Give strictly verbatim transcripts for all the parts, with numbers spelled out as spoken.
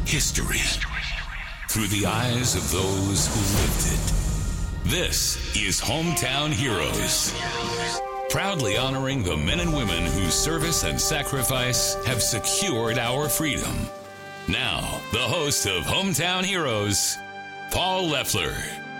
history through the eyes of those who lived it. This is Hometown Heroes, proudly honoring the men and women whose service and sacrifice have secured our freedom. Now, the host of Hometown Heroes, Paul Leffler.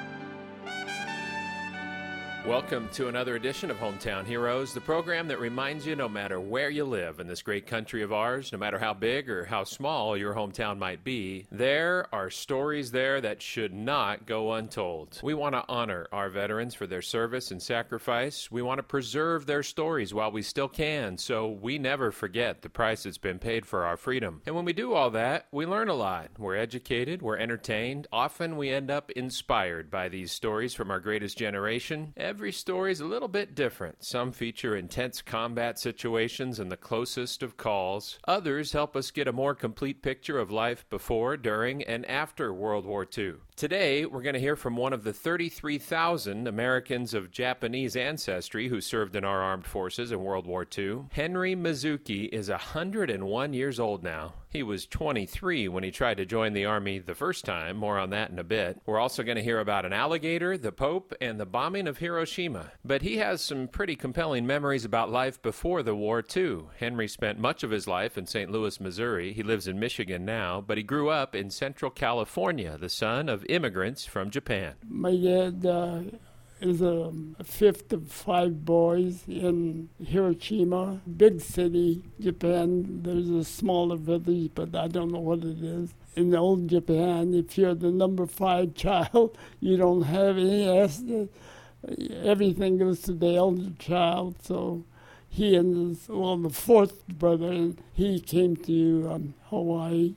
Welcome to another edition of Hometown Heroes, the program that reminds you no matter where you live in this great country of ours, no matter how big or how small your hometown might be, there are stories there that should not go untold. We want to honor our veterans for their service and sacrifice. We want to preserve their stories while we still can, so we never forget the price that's been paid for our freedom. And when we do all that, we learn a lot. We're educated, we're entertained. Often we end up inspired by these stories from our greatest generation. Every story is a little bit different. Some feature intense combat situations and the closest of calls. Others help us get a more complete picture of life before, during, and after World War Two. Today, we're going to hear from one of the thirty-three thousand Americans of Japanese ancestry who served in our armed forces in World War Two. Henry Mizuki is one hundred one years old now. He was twenty-three when he tried to join the Army the first time. More on that in a bit. We're also going to hear about an alligator, the Pope, and the bombing of Hiroshima. But he has some pretty compelling memories about life before the war, too. Henry spent much of his life in Saint Louis, Missouri. He lives in Michigan now, but he grew up in Central California, the son of immigrants from Japan. My dad uh, is a fifth of five boys in Hiroshima, big city, Japan. There's a smaller village, but I don't know what it is. In old Japan, if you're the number five child, you don't have any asset. Everything goes to the elder child, so he and his, well, the fourth brother, and he came to um, Hawaii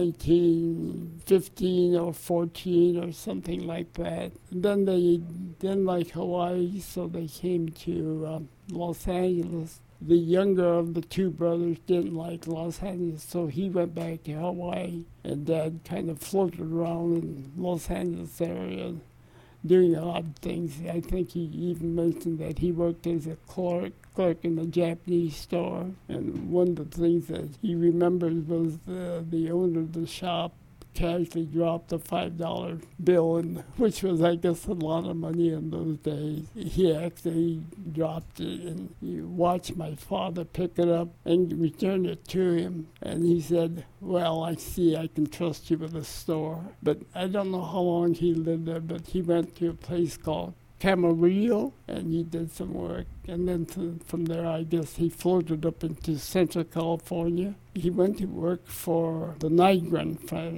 nineteen fifteen or fourteen or something like that. And then they didn't like Hawaii, so they came to um, Los Angeles. The younger of the two brothers didn't like Los Angeles, so he went back to Hawaii, and Dad kind of floated around in Los Angeles area, doing odd things. I think he even mentioned that he worked as a clerk, clerk in a Japanese store. And one of the things that he remembers was the, the owner of the shop casually dropped a five dollar bill, in, which was, I guess, a lot of money in those days. He actually dropped it, and he watched my father pick it up and return it to him. And he said, well, I see I can trust you with a store. But I don't know how long he lived there, but he went to a place called Camarillo, and he did some work. And then to, from there, I guess he floated up into Central California. He went to work for the Nygren,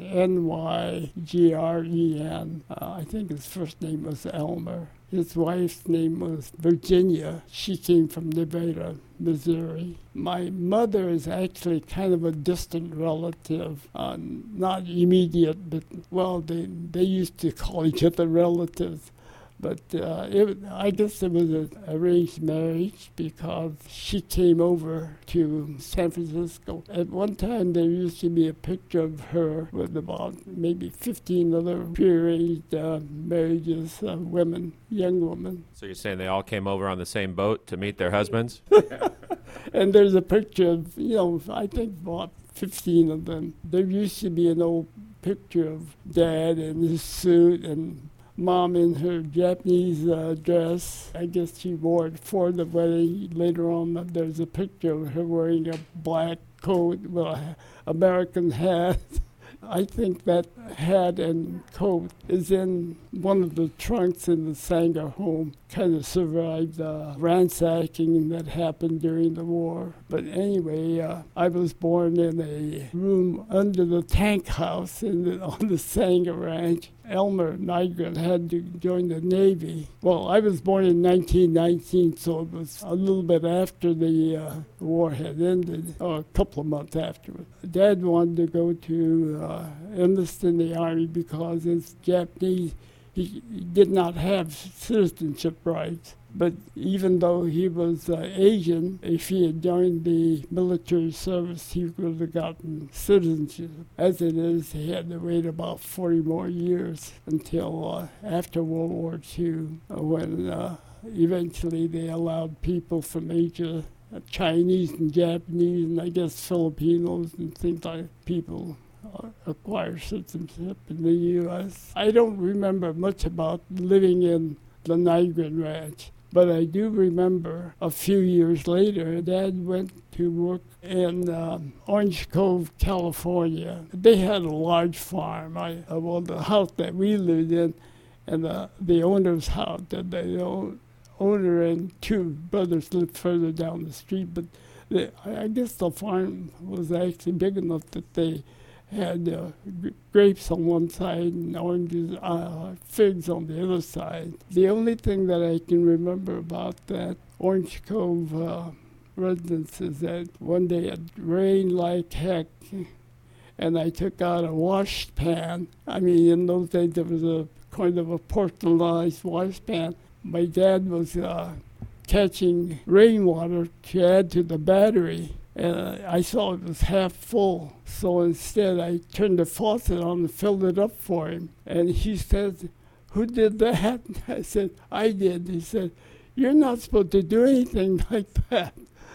N Y G R E N. Uh, I think his first name was Elmer. His wife's name was Virginia. She came from Nevada, Missouri. My mother is actually kind of a distant relative, uh, not immediate, but, well, they, they used to call each other relatives. But uh, it, I guess it was an arranged marriage because she came over to San Francisco. At one time, there used to be a picture of her with about maybe fifteen other prearranged uh, marriages, uh, women, young women. So you're saying they all came over on the same boat to meet their husbands? And there's a picture of, you know, I think about fifteen of them. There used to be an old picture of Dad in his suit and Mom in her Japanese uh, dress. I guess she wore it for the wedding. Later on, there's a picture of her wearing a black coat with an American hat. I think that hat and coat is in one of the trunks in the Sanger home. Kind of survived the ransacking that happened during the war. But anyway, uh, I was born in a room under the tank house in the, on the Sanger Ranch. Elmer Nygren had to join the Navy. Well, I was born in nineteen nineteen, so it was a little bit after the uh, war had ended, or a couple of months afterwards. Dad wanted to go to uh, enlist in the Army because his Japanese, he did not have citizenship rights. But even though he was uh, Asian, if he had joined the military service, he would have gotten citizenship. As it is, he had to wait about forty more years until uh, after World War Two, uh, when uh, eventually they allowed people from Asia, uh, Chinese and Japanese, and I guess Filipinos and things like people uh, acquire citizenship in the U S I don't remember much about living in the Nygren Ranch, but I do remember a few years later, Dad went to work in um, Orange Cove, California. They had a large farm. I, uh, well, the house that we lived in, and the, the owner's house, that the owner and two brothers lived further down the street. But the, I guess the farm was actually big enough that they had uh, g- grapes on one side and oranges, uh, figs on the other side. The only thing that I can remember about that Orange Cove uh, residence is that one day it rained like heck, and I took out a wash pan. I mean, in those days there was a kind of a porcelainized wash pan. My dad was uh, catching rainwater to add to the battery, and uh, I saw it was half full. So instead I turned the faucet on and filled it up for him. And he said, "Who did that?" I said, "I did." He said, "You're not supposed to do anything like that."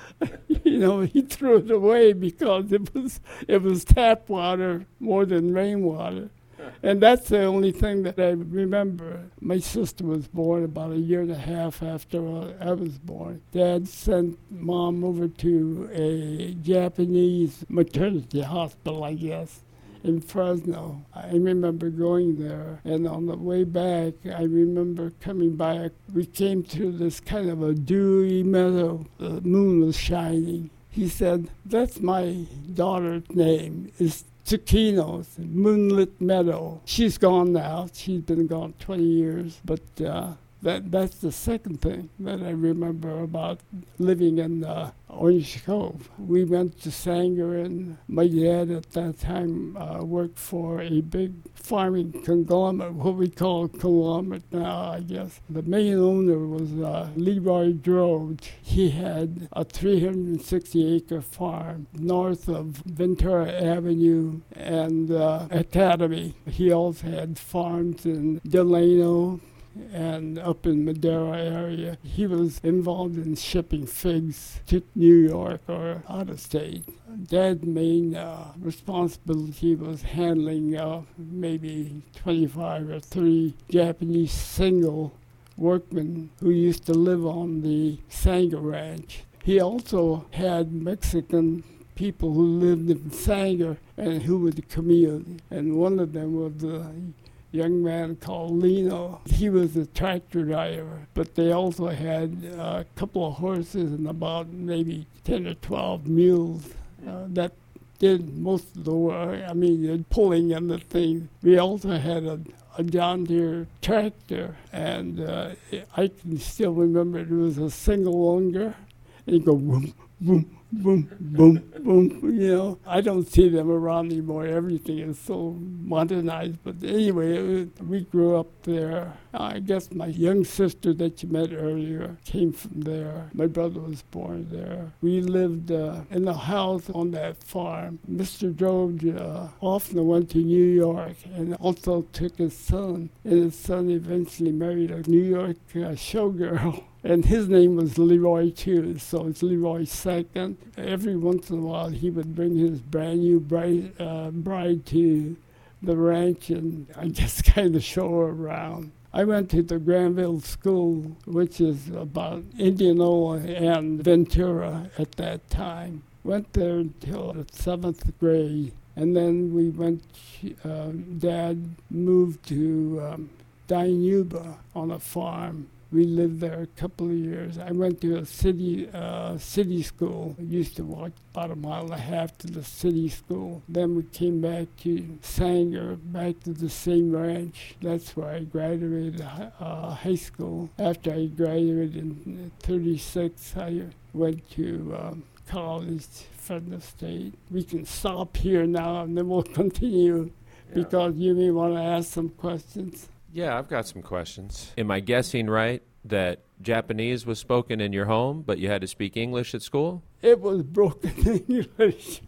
You know, he threw it away because it was it was tap water more than rainwater. And that's the only thing that I remember. My sister was born about a year and a half after I was born. Dad sent Mom over to a Japanese maternity hospital, I guess, in Fresno. I remember going there, and on the way back, I remember coming back. We came through this kind of a dewy meadow. The moon was shining. He said, "That's my daughter's name. It's Tsukino's Moonlit Meadow." She's gone now. She's been gone twenty years. But uh, that that's the second thing that I remember about living in uh, Orange Cove. We went to Sanger, and my dad at that time uh, worked for a big farming conglomerate, what we call a conglomerate now, I guess. The main owner was uh, Leroy Droge. He had a three hundred sixty acre farm north of Ventura Avenue and uh, Academy. He also had farms in Delano and up in Madera area. He was involved in shipping figs to New York or out of state. Dad's main uh, responsibility was handling uh, maybe twenty-five or thirty Japanese single workmen who used to live on the Sanger Ranch. He also had Mexican people who lived in Sanger and who would commute, and one of them was the uh, young man called Lino. He was a tractor driver, but they also had a couple of horses and about maybe ten or twelve mules uh, that did most of the work. I mean, the pulling and the thing. We also had a, a John Deere tractor, and uh, I can still remember it was a single longer. And you go boom, boom, boom, boom, boom, you know. I don't see them around anymore. Everything is so modernized. But anyway, it was, we grew up there. I guess my young sister that you met earlier came from there. My brother was born there. We lived uh, in a house on that farm. Mister Droge uh, often went to New York and also took his son. And his son eventually married a New York uh, showgirl. And his name was Leroy, too, so it's Leroy Second. Every once in a while, he would bring his brand new bride, uh, bride to the ranch and I just kind of show her around. I went to the Granville School, which is about Indianola and Ventura at that time. Went there until the seventh grade, and then we went, uh, Dad moved to um, Dinuba on a farm. We lived there a couple of years. I went to a city uh, city school. I used to walk about a mile and a half to the city school. Then we came back to Sanger, back to the same ranch. That's where I graduated uh, high school. After I graduated in thirty-six, I went to um, college, Fresno State. We can stop here now and then we'll continue yeah. because you may want to ask some questions. Yeah, I've got some questions. Am I guessing right that Japanese was spoken in your home, but you had to speak English at school? It was broken English.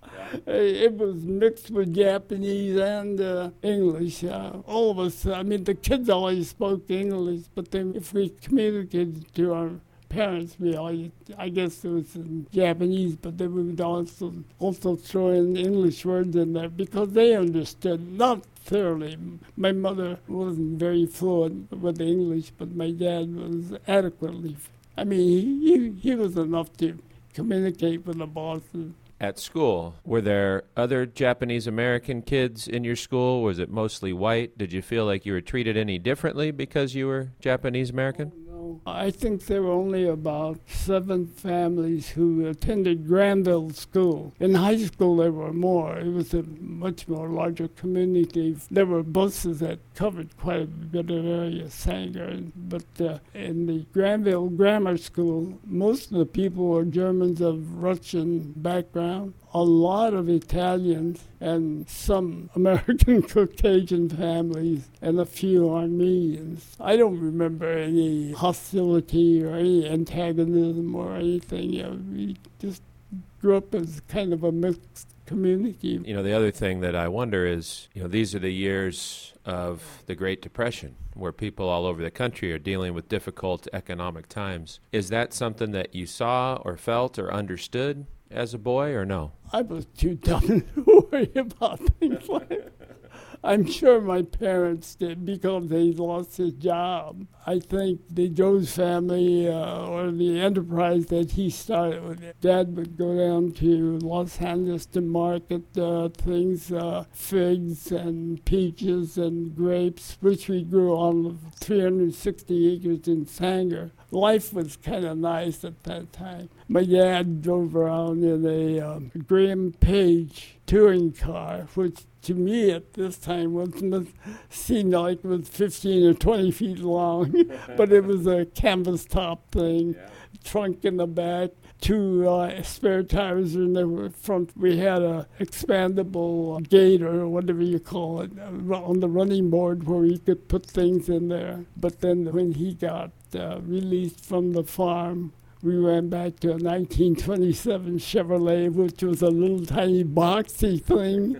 It was mixed with Japanese and uh, English. Uh, all of us, I mean, the kids always spoke English, but then if we communicated to our parents, we always, I guess it was in Japanese, but they would also, also throw in English words in there because they understood, not thoroughly. My mother wasn't very fluent with English, but my dad was adequately. I mean, he, he was enough to communicate with the bosses. At school, were there other Japanese American kids in your school? Was it mostly white? Did you feel like you were treated any differently because you were Japanese American? No, I think there were only about seven families who attended Granville School. In high school, there were more. It was a much more larger community. There were buses that covered quite a bit of area, Sanger. But uh, in the Granville Grammar School, most of the people were Germans of Russian background, a lot of Italians, and some American Caucasian families, and a few Armenians. I don't remember any hostility or any antagonism or anything. You know, we just grew up as kind of a mixed community. You know, the other thing that I wonder is, you know, these are the years of the Great Depression, where people all over the country are dealing with difficult economic times. Is that something that you saw or felt or understood as a boy, or no? I was too dumb to worry about things like that. I'm sure my parents did because they lost his job. I think the Jones family uh, or the enterprise that he started with, Dad would go down to Los Angeles to market uh, things, uh, figs and peaches and grapes, which we grew on three hundred sixty acres in Sanger. Life was kind of nice at that time. My dad drove around in a um, Graham Page touring car, which to me at this time was, must seemed like it was fifteen or twenty feet long, but it was a canvas top thing, yeah. Trunk in the back, two uh, spare tires in the front. We had a expandable gate or whatever you call it uh, on the running board where you could put things in there. But then when he got uh, released from the farm, we ran back to a nineteen twenty-seven Chevrolet, which was a little tiny boxy thing.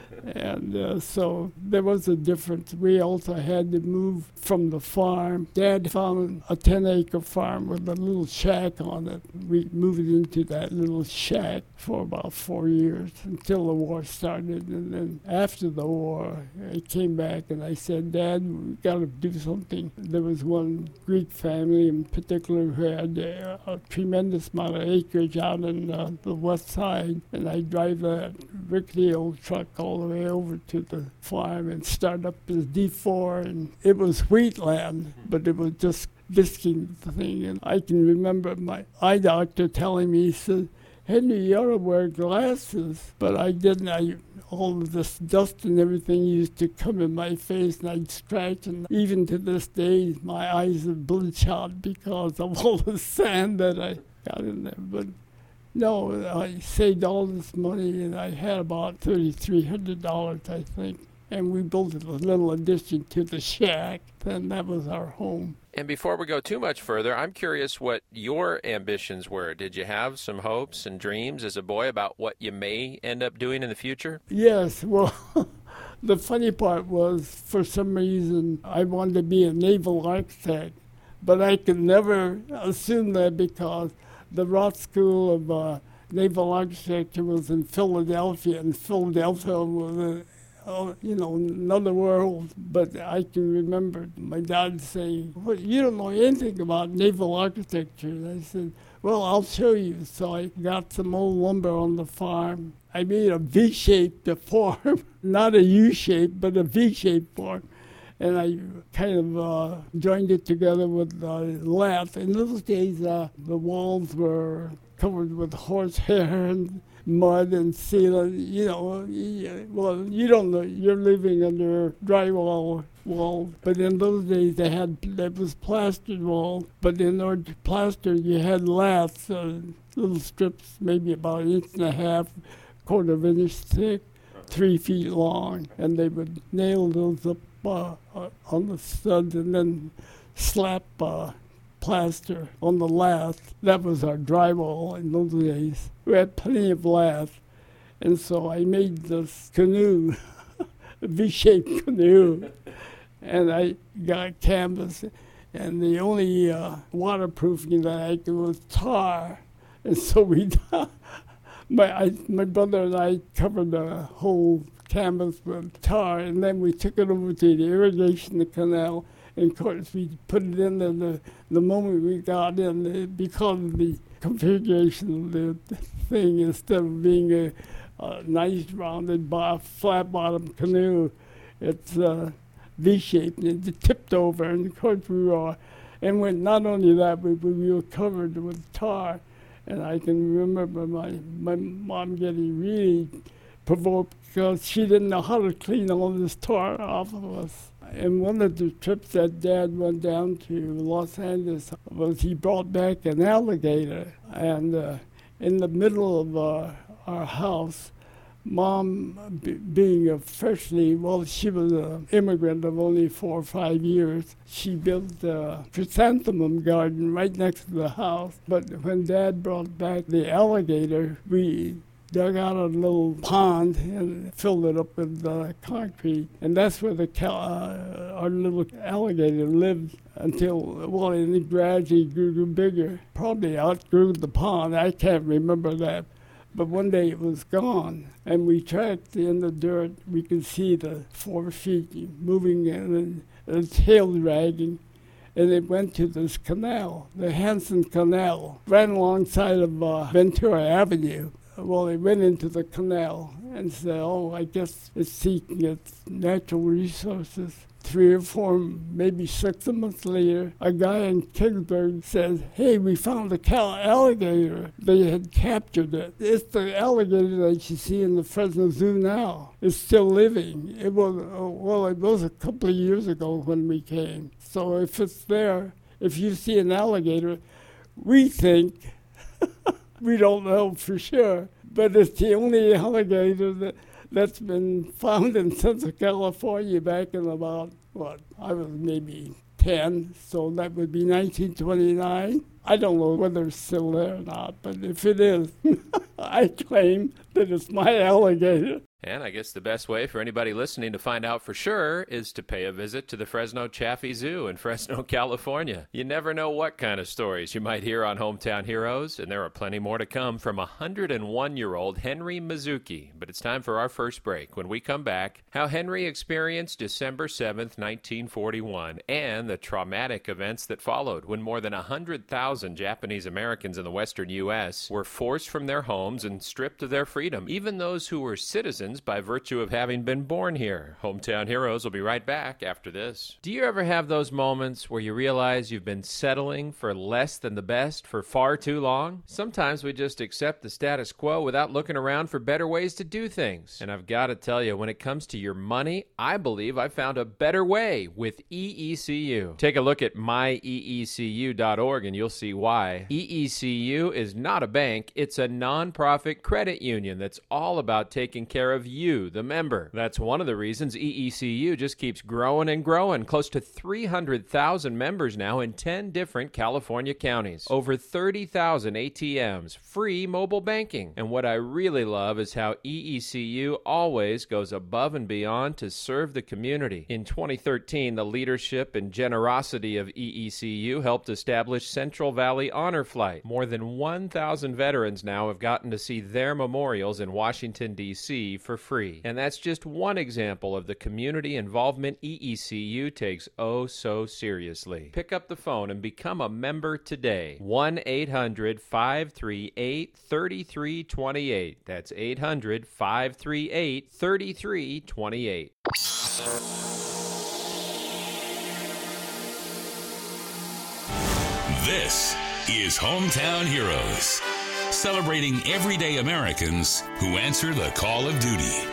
And uh, so there was a difference. We also had to move from the farm. Dad found a ten-acre farm with a little shack on it. We moved into that little shack for about four years until the war started. And then after the war, I came back and I said, Dad, we got to do something. There was one Greek family in particular who had a, a tremendous amount of acreage out in uh, the west side. And I drive that rickety old truck all the way over to the farm and start up as D four, and it was wheatland, but it was just disking the thing. And I can remember my eye doctor telling me, he said, Henry, you ought to wear glasses. But I didn't. I, all of this dust and everything used to come in my face, and I'd scratch, and even to this day, my eyes are bloodshot because of all the sand that I got in there. But no, I saved all this money, and I had about thirty-three hundred dollars, I think. And we built a little addition to the shack, and that was our home. And before we go too much further, I'm curious what your ambitions were. Did you have some hopes and dreams as a boy about what you may end up doing in the future? Yes, well, the funny part was, for some reason, I wanted to be a naval architect, but I could never assume that because the Roth School of uh, Naval Architecture was in Philadelphia, and Philadelphia was, a, uh, you know, another world. But I can remember my dad saying, well, you don't know anything about naval architecture. And I said, well, I'll show you. So I got some old lumber on the farm. I made a V-shaped form, not a U-shape, but a V-shaped form. And I kind of uh, joined it together with uh, lath. In those days, uh, the walls were covered with horsehair and mud and sealant. You know, well, you don't know. You're living under drywall walls. But in those days, they had that was plastered walls. But in order to plaster, you had laths, uh, little strips, maybe about an inch and a half, quarter of an inch thick, three feet long, and they would nail those up Uh, uh, on the stud and then slap uh, plaster on the lath. That was our drywall in those days. We had plenty of lath. And so I made this canoe, a V-shaped canoe, and I got canvas. and the only uh, waterproofing that I could was tar. And so we, my I, my brother and I covered the whole canvas with tar, and then we took it over to the irrigation canal. And of course, we put it in there the, the moment we got in, it, because of the configuration of the thing, instead of being a, a nice rounded bar, flat bottom canoe, it's uh, V-shaped and it tipped over. And of course, we were, and when not only that, we, we were covered with tar. And I can remember my, my mom getting really provoked because she didn't know how to clean all this tar off of us. And one of the trips that Dad went down to Los Angeles was he brought back an alligator. And uh, in the middle of uh, our house, Mom, b- being a freshly, well, she was an immigrant of only four or five years, she built a chrysanthemum garden right next to the house. But when Dad brought back the alligator, we dug out a little pond and filled it up with uh, concrete. And that's where the cal- uh, our little alligator lived until, well, and it gradually grew, grew bigger. Probably outgrew the pond. I can't remember that. But one day it was gone, and we tracked in the dirt. We could see the four feet moving and the tail dragging. And it went to this canal, the Hansen Canal, ran alongside of uh, Ventura Avenue. Well, it went into the canal and said, oh, I guess it's seeking its natural resources. Three or four, maybe six months later, a guy in Kingsburg says, hey, we found a cal- alligator. They had captured it. It's the alligator that you see in the Fresno Zoo now. It's still living. It was, uh, well, it was a couple of years ago when we came. So if it's there, if you see an alligator, we think, we don't know for sure, but it's the only alligator that, that's been found in Central California back in about, what, I was maybe ten, so that would be nineteen twenty-nine. I don't know whether it's still there or not, but if it is, I claim that it's my alligator. And I guess the best way for anybody listening to find out for sure is to pay a visit to the Fresno Chaffee Zoo in Fresno, California. You never know what kind of stories you might hear on Hometown Heroes, and there are plenty more to come from one hundred one-year-old Henry Mizuki. But it's time for our first break. When we come back, how Henry experienced December seventh, nineteen forty-one, and the traumatic events that followed when more than one hundred thousand Japanese Americans in the western U S were forced from their homes and stripped of their freedom, even those who were citizens by virtue of having been born here. Hometown Heroes will be right back after this. Do you ever have those moments where you realize you've been settling for less than the best for far too long? Sometimes we just accept the status quo without looking around for better ways to do things. And I've got to tell you, when it comes to your money, I believe I found a better way with E E C U. Take a look at my e e c u dot org and you'll see why. E E C U is not a bank, it's a nonprofit credit union that's all about taking care of you, the member. That's one of the reasons E E C U just keeps growing and growing. Close to three hundred thousand members now in ten different California counties. Over thirty thousand A T Ms, free mobile banking. And what I really love is how E E C U always goes above and beyond to serve the community. In twenty thirteen, the leadership and generosity of E E C U helped establish Central Valley Honor Flight. More than one thousand veterans now have gotten to see their memorials in Washington, D C for free. And that's just one example of the community involvement E E C U takes oh so seriously. Pick up the phone and become a member today. one eight hundred five three eight three three two eight. That's eight hundred five three eight three three two eight. This is Hometown Heroes, celebrating everyday Americans who answer the call of duty.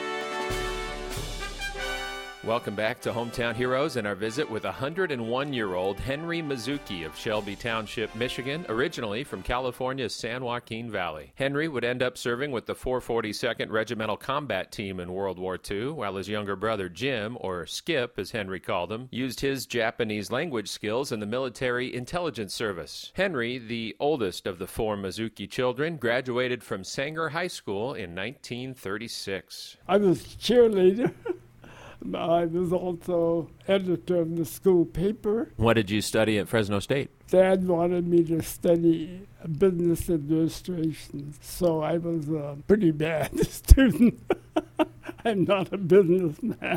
Welcome back to Hometown Heroes and our visit with one hundred one-year-old Henry Mizuki of Shelby Township, Michigan, originally from California's San Joaquin Valley. Henry would end up serving with the four forty-second Regimental Combat Team in World War Two, while his younger brother Jim, or Skip as Henry called him, used his Japanese language skills in the military intelligence service. Henry, the oldest of the four Mizuki children, graduated from Sanger High School in nineteen thirty-six. I was cheerleader. I was also editor of the school paper. What did you study at Fresno State? Dad wanted me to study business administration, so I was a pretty bad student. I'm not a businessman.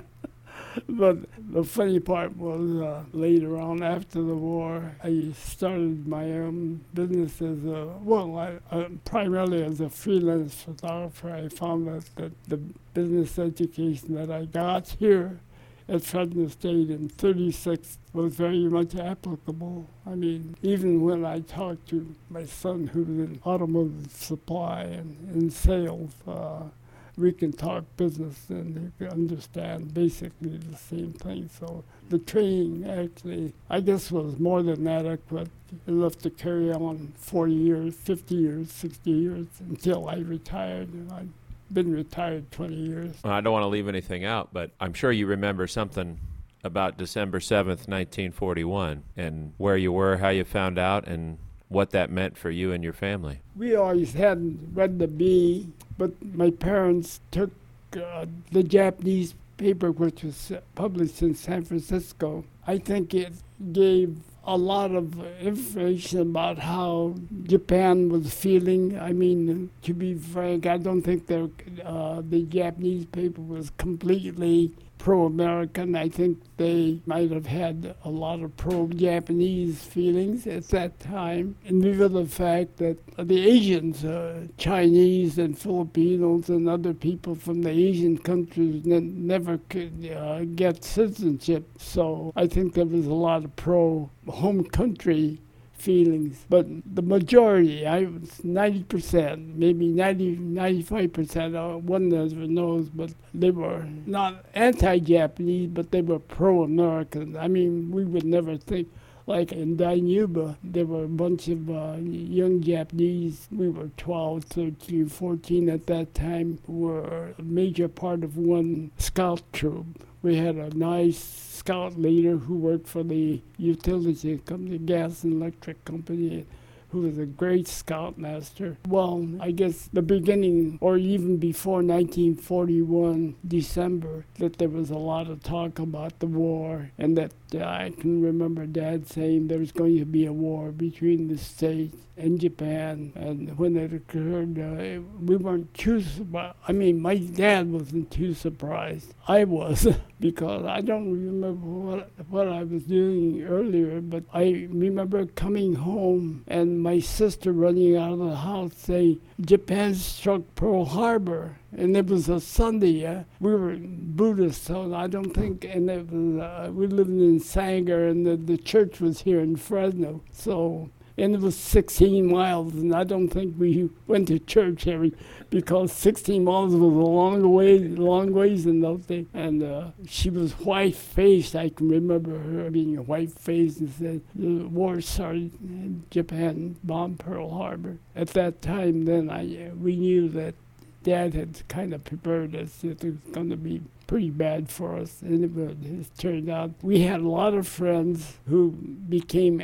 But the funny part was uh, later on after the war, I started my own business as a, well, I, uh, primarily as a freelance photographer. I found that, that the business education that I got here at Fresno State in thirty-six was very much applicable. I mean, even when I talked to my son who was in automotive supply and in sales, uh, we can talk business and you can understand basically the same thing. So the training actually, I guess, was more than adequate enough to carry on forty years, fifty years, sixty years until I retired. And I've been retired twenty years. Well, I don't want to leave anything out, but I'm sure you remember something about December seventh, nineteen forty-one, and where you were, how you found out, and what that meant for you and your family. We always hadn't read the Bee, but my parents took uh, the Japanese paper, which was published in San Francisco. I think it gave a lot of information about how Japan was feeling. I mean, to be frank, I don't think uh, the Japanese paper was completely pro-American. I think they might have had a lot of pro-Japanese feelings at that time, in view of the fact that the Asians, uh, Chinese and Filipinos and other people from the Asian countries ne- never could uh, get citizenship. So I think there was a lot of pro-home country feelings, but the majority, I was ninety percent, maybe ninety, ninety-five percent, uh, one never knows, but they were not anti-Japanese, but they were pro-American. I mean, we would never think, like in Dinuba, there were a bunch of uh, young Japanese, we were twelve, thirteen, fourteen at that time, who were a major part of one scout troop. We had a nice scout leader who worked for the utility company, gas and electric company, who was a great scoutmaster. Well, I guess the beginning, or even before nineteen forty-one, December, that there was a lot of talk about the war, and that uh, I can remember Dad saying there was going to be a war between the States and Japan, and when it occurred, uh, we weren't too surprised. I mean, my dad wasn't too surprised. I was, because I don't remember what, what I was doing earlier, but I remember coming home and my sister running out of the house saying, Japan struck Pearl Harbor. And it was a Sunday. Uh, we were Buddhists, so I don't think, and it was, uh, we lived in Sanger, and the, the church was here in Fresno. So, and it was sixteen miles, and I don't think we went to church every, because sixteen miles was a long way, long ways in those days. And uh, she was white-faced. I can remember her being white-faced and said, the war started and Japan bombed Pearl Harbor. At that time, then I uh, we knew that Dad had kind of prepared us that it was going to be pretty bad for us, and it, it turned out we had a lot of friends who became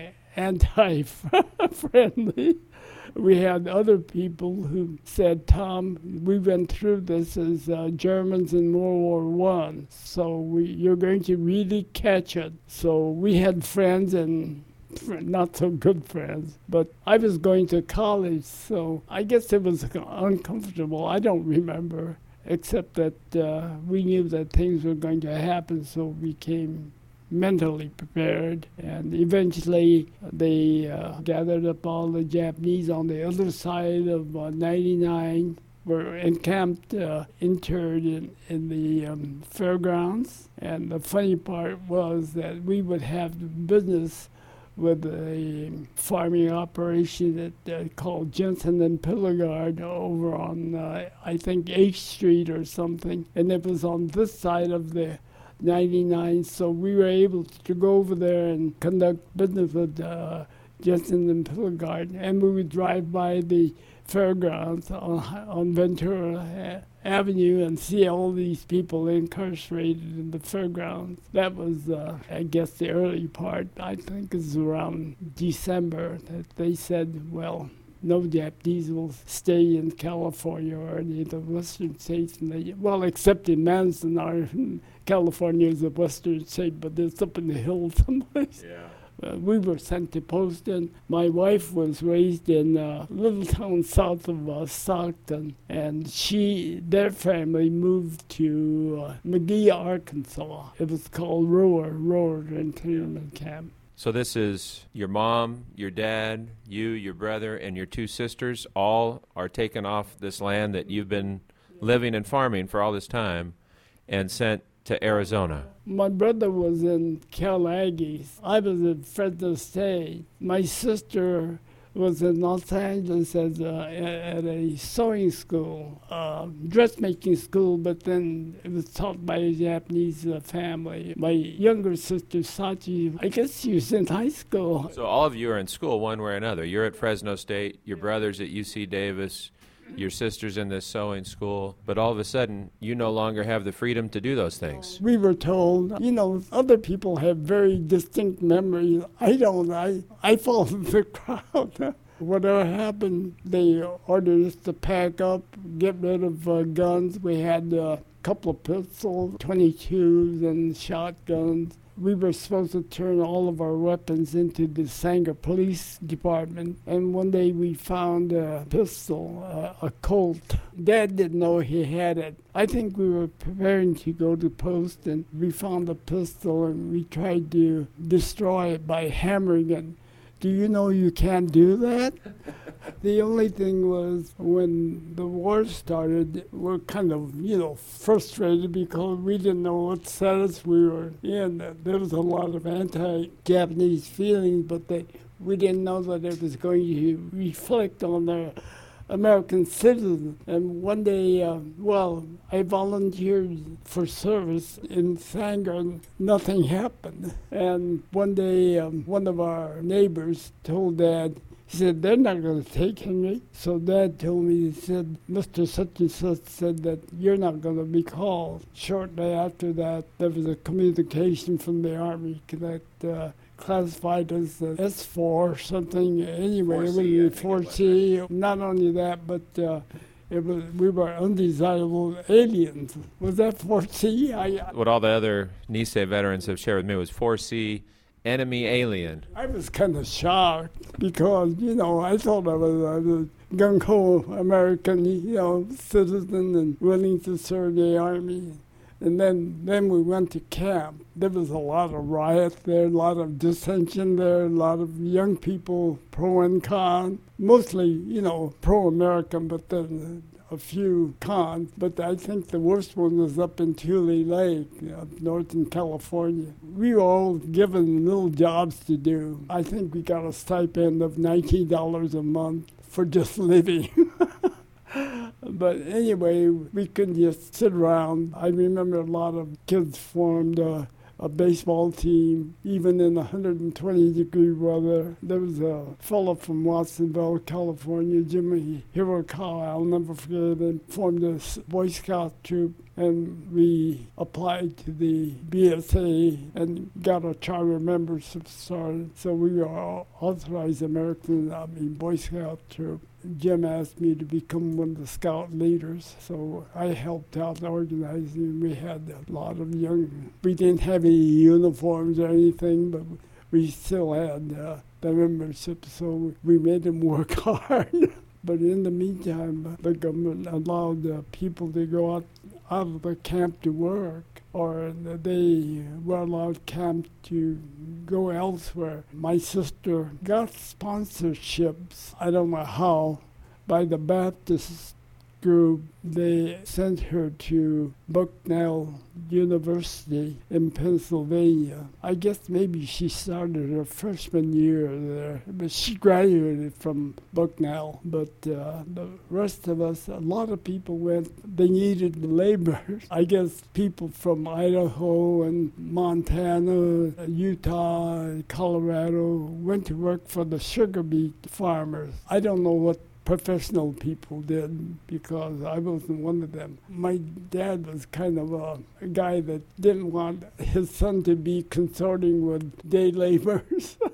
anti-friendly. We had other people who said, Tom, we went through this as uh, Germans in World War One, so we, you're going to really catch it. So we had friends and not so good friends, but I was going to college, so I guess it was uncomfortable. I don't remember, except that uh, we knew that things were going to happen, so we came mentally prepared. And eventually they uh, gathered up all the Japanese on the other side of uh, ninety-nine, were encamped, uh, interred in, in the um, fairgrounds. And the funny part was that we would have business with a farming operation that uh, called Jensen and Pillegard over on, uh, I think, eighth Street or something. And it was on this side of the ninety-nine, so we were able to go over there and conduct business with uh, Jensen and Pillegard. And we would drive by the fairgrounds on, on Ventura Avenue and see all these people incarcerated in the fairgrounds. That was, uh, I guess, the early part. I think it was around December that they said, well, no Japanese will stay in California or any of the western states. And they, well, except in Manzanar, California is a western state, but it's up in the hills someplace. Yeah. Uh, we were sent to Poston. My wife was raised in a little town south of uh, Stockton, and she, their family moved to uh, McGee, Arkansas. It was called Rower, Rower Internment Camp. So this is your mom, your dad, you, your brother, and your two sisters all are taken off this land that you've been living and farming for all this time and sent to Arizona. My brother was in Cal Aggies. I was at Fresno State. My sister was in Los Angeles as a, at a sewing school, uh, dressmaking school, but then it was taught by a Japanese uh, family. My younger sister, Sachi, I guess she was in high school. So all of you are in school one way or another. You're at Fresno State, your brother's at U C Davis, your sister's in this sewing school, but all of a sudden, you no longer have the freedom to do those things. We were told, you know, other people have very distinct memories. I don't. I, I follow the crowd. Whatever happened, they ordered us to pack up, get rid of uh, guns. We had a couple of pistols, twenty-twos, and shotguns. We were supposed to turn all of our weapons into the Sanger Police Department. And one day we found a pistol, uh, a Colt. Dad didn't know he had it. I think we were preparing to go to post, and we found a pistol, and we tried to destroy it by hammering it. Do you know you can't do that? The only thing was when the war started, we're kind of, you know, frustrated because we didn't know what status we were in. There was a lot of anti-Japanese feelings, but they, we didn't know that it was going to reflect on the American citizens. And one day, uh, well, I volunteered for service in Sanger, and nothing happened. And one day, um, one of our neighbors told Dad, he said, they're not going to take Henry. So Dad told me, he said, Mister Such and Such said that you're not going to be called. Shortly after that, there was a communication from the Army that uh, classified as uh, S four or something. Anyway, it was four C. Not only that, but uh, it was, we were undesirable aliens. Was that four C? I, what all the other Nisei veterans have shared with me was four C, enemy alien. I was kind of shocked because, you know, I thought I was, I was a gung-ho American, you know, citizen and willing to serve the Army. And then, then we went to camp. There was a lot of riot there, a lot of dissension there, a lot of young people pro and con. Mostly, you know, pro-American, but then a few cons. But I think the worst one was up in Tule Lake, up north in California. We were all given little jobs to do. I think we got a stipend of nineteen dollars a month for just living. But anyway, we couldn't just sit around. I remember a lot of kids formed uh, a baseball team, even in one hundred twenty degree weather. There was a fellow from Watsonville, California, Jimmy Hirokawa, I'll never forget him, formed a Boy Scout troop, and we applied to the B S A and got a charter membership started. So we were authorized American, I mean, Boy Scout troop. Jim asked me to become one of the scout leaders, so I helped out organizing. We had a lot of young, we didn't have any uniforms or anything, but we still had uh, the membership, so we made them work hard. But in the meantime, the government allowed uh, people to go out, out of the camp to work, or they were allowed camp to go elsewhere. My sister got sponsorships, I don't know how, by the Baptist group. They sent her to Bucknell University in Pennsylvania. I guess maybe she started her freshman year there, but she graduated from Bucknell. But uh, the rest of us, a lot of people went, they needed laborers. I guess people from Idaho and Montana, Utah, Colorado went to work for the sugar beet farmers. I don't know what professional people did, because I wasn't one of them. My dad was kind of a, a guy that didn't want his son to be consorting with day laborers.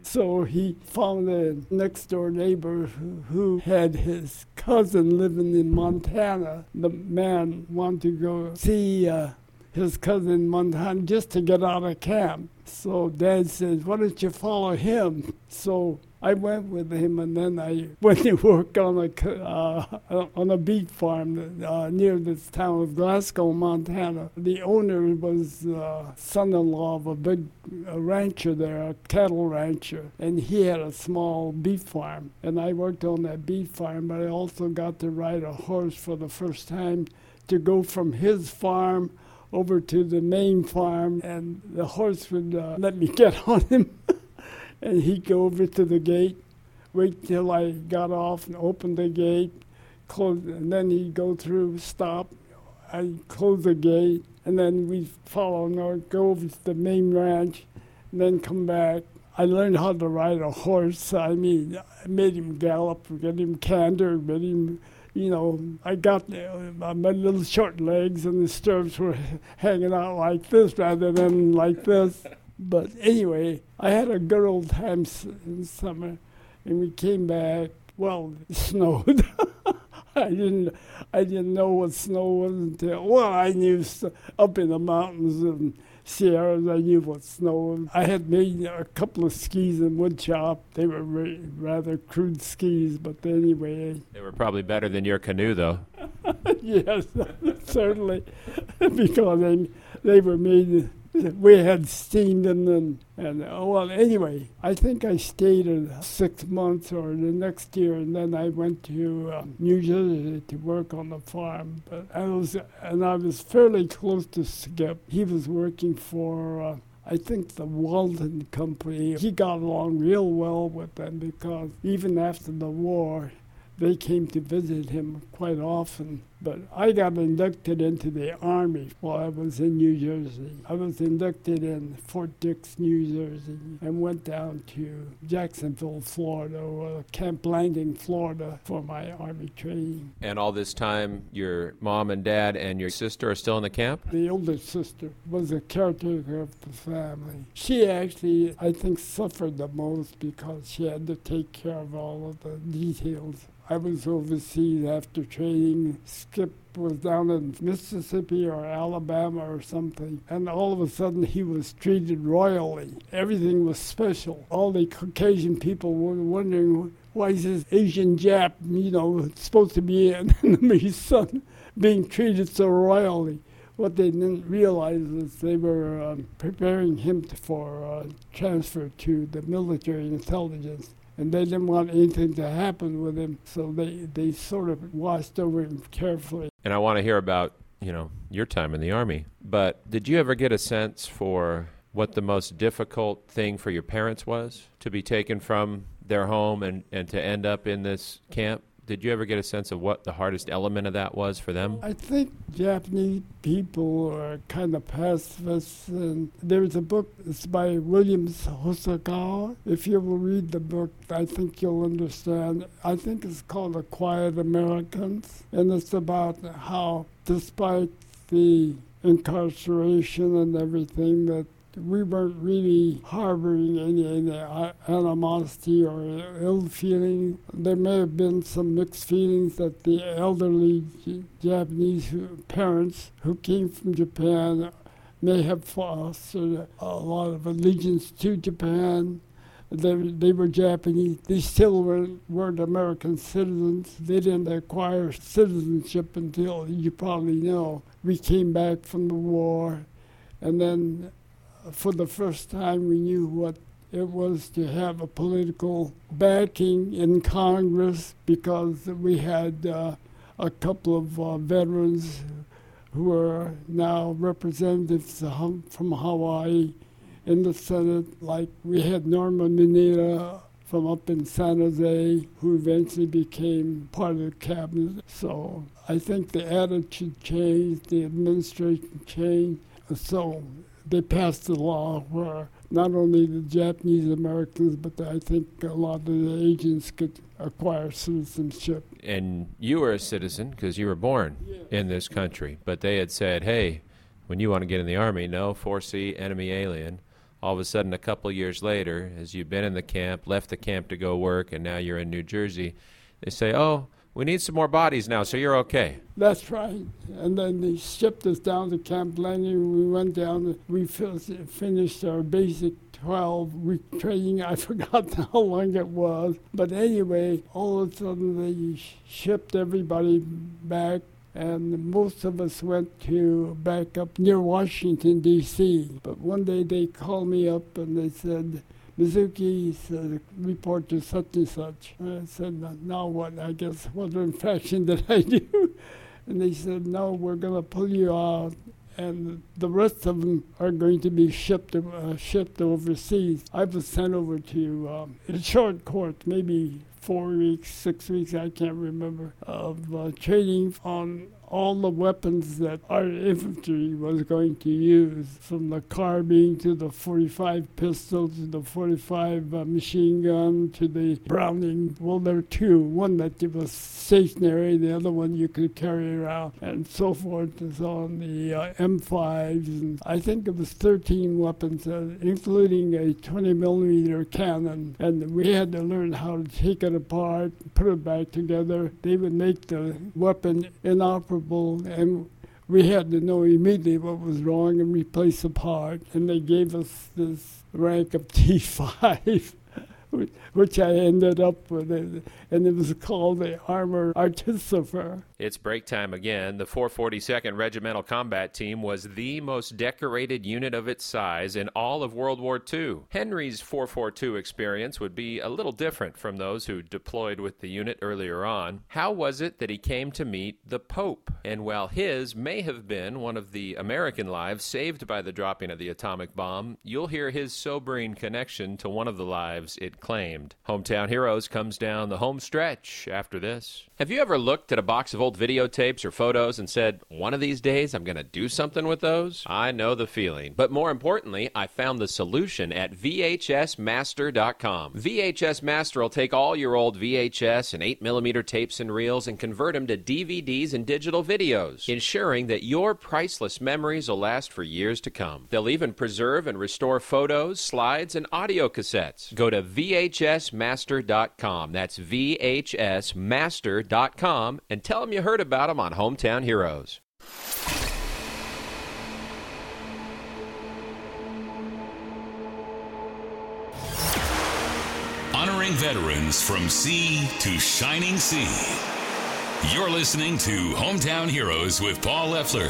So he found a next-door neighbor who, who had his cousin living in Montana. The man wanted to go see uh, his cousin in Montana just to get out of camp. So Dad said, why don't you follow him? So I went with him, and then I went to work on a uh, on a beef farm uh, near this town of Glasgow, Montana. The owner was uh, son-in-law of a big uh, rancher there, a cattle rancher, and he had a small beef farm. And I worked on that beef farm, but I also got to ride a horse for the first time to go from his farm over to the main farm, and the horse would uh, let me get on him. And he'd go over to the gate, wait till I got off and opened the gate, close, and then he'd go through, stop, I'd close the gate, and then we'd follow north, go over to the main ranch, and then come back. I learned how to ride a horse. I mean, I made him gallop, get him canter, made him, you know, I got uh, my little short legs and the stirrups were hanging out like this rather than like this. But anyway, I had a good old time in summer, and we came back. Well, it snowed. I didn't, I didn't know what snow was until, well, I knew st- up in the mountains and Sierras, I knew what snow was. I had made a couple of skis in wood shop. They were ra- rather crude skis, but anyway. They were probably better than your canoe, though. Yes, certainly, because they, they were made. We had steamed them, and, and uh, well, anyway, I think I stayed uh, six months or the next year, and then I went to uh, New Jersey to work on the farm. But I was, and I was fairly close to Skip. He was working for, uh, I think, the Walton Company. He got along real well with them because even after the war, they came to visit him quite often. But I got inducted into the Army while I was in New Jersey. I was inducted in Fort Dix, New Jersey, and went down to Jacksonville, Florida, or Camp Landing, Florida, for my Army training. And all this time, your mom and dad and your sister are still in the camp? The older sister was a caretaker of the family. She actually, I think, suffered the most because she had to take care of all of the details. I was overseas after training. Skip was down in Mississippi or Alabama or something, and all of a sudden he was treated royally. Everything was special. All the Caucasian people were wondering, why is this Asian Jap, you know, supposed to be an enemy's son, being treated so royally? What they didn't realize is they were um, preparing him for uh, transfer to the military intelligence. And they didn't want anything to happen with him, so they, they sort of watched over him carefully. And I want to hear about, you know, your time in the Army. But did you ever get a sense for what the most difficult thing for your parents was? To be taken from their home and, and to end up in this camp? Did you ever get a sense of what the hardest element of that was for them? I think Japanese people are kind of pacifists. And there's a book, it's by Williams Hosokawa. If you will read the book, I think you'll understand. I think it's called The Quiet Americans. And it's about how, despite the incarceration and everything, that we weren't really harboring any, any animosity or ill feeling. There may have been some mixed feelings that the elderly J- Japanese parents who came from Japan may have fostered a lot of allegiance to Japan. They, they were Japanese. They still weren't, weren't American citizens. They didn't acquire citizenship until, you probably know, we came back from the war. And then for the first time, we knew what it was to have a political backing in Congress because we had uh, a couple of uh, veterans who are now representatives from Hawaii in the Senate. Like we had Norma Mineta from up in San Jose, who eventually became part of the cabinet. So I think the attitude changed, the administration changed. So they passed a law where not only the Japanese Americans, but I think a lot of the Asians could acquire citizenship. And you were a citizen because you were born yeah. in this country. But they had said, hey, when you want to get in the Army, no, four C, enemy alien. all of a sudden a couple years later, as you've been in the camp, left the camp to go work, and now you're in New Jersey, they say, oh, we need some more bodies now, so you're okay. That's right. And then they shipped us down to Camp Leonard. We went down, we finished our basic twelve-week training. I forgot how long it was. But anyway, all of a sudden they shipped everybody back, and most of us went to back up near Washington, D C But one day they called me up and they said, Mizuki said, report to such and such. And I said, now what? I guess, what infraction did I do? And they said, no, we're going to pull you out, and the rest of them are going to be shipped uh, shipped overseas. I was sent over to um, a short course, maybe four weeks, six weeks, I can't remember, of uh, training on all the weapons that our infantry was going to use, from the carbine to the forty-five pistol to the forty-five uh, machine gun to the Browning. Well, there were two, one that was stationary, the other one you could carry around, and so forth. And so on, the uh, M fives, and I think it was thirteen weapons, uh, including a twenty millimeter cannon, and we had to learn how to take it apart, put it back together. They would make the weapon inoperable, and we had to know immediately what was wrong and replace the part. And they gave us this rank of T five, which I ended up with, and it was called the Armor Artificer. It's break time again. The four forty-second Regimental Combat Team was the most decorated unit of its size in all of World War Two. Henry's four forty-two experience would be a little different from those who deployed with the unit earlier on. How was it that he came to meet the Pope? And while his may have been one of the American lives saved by the dropping of the atomic bomb, you'll hear his sobering connection to one of the lives it claimed. Hometown Heroes comes down the home stretch after this. Have you ever looked at a box of old videotapes or photos and said, one of these days I'm going to do something with those? I know the feeling. But more importantly, I found the solution at V H S Master dot com. V H S Master will take all your old V H S and eight millimeter tapes and reels and convert them to D V Ds and digital videos, ensuring that your priceless memories will last for years to come. They'll even preserve and restore photos, slides, and audio cassettes. Go to V H S Master dot com. That's V H S Master dot com, and tell them you heard about them on Hometown Heroes. Honoring veterans from sea to shining sea. You're listening to Hometown Heroes with Paul Leffler.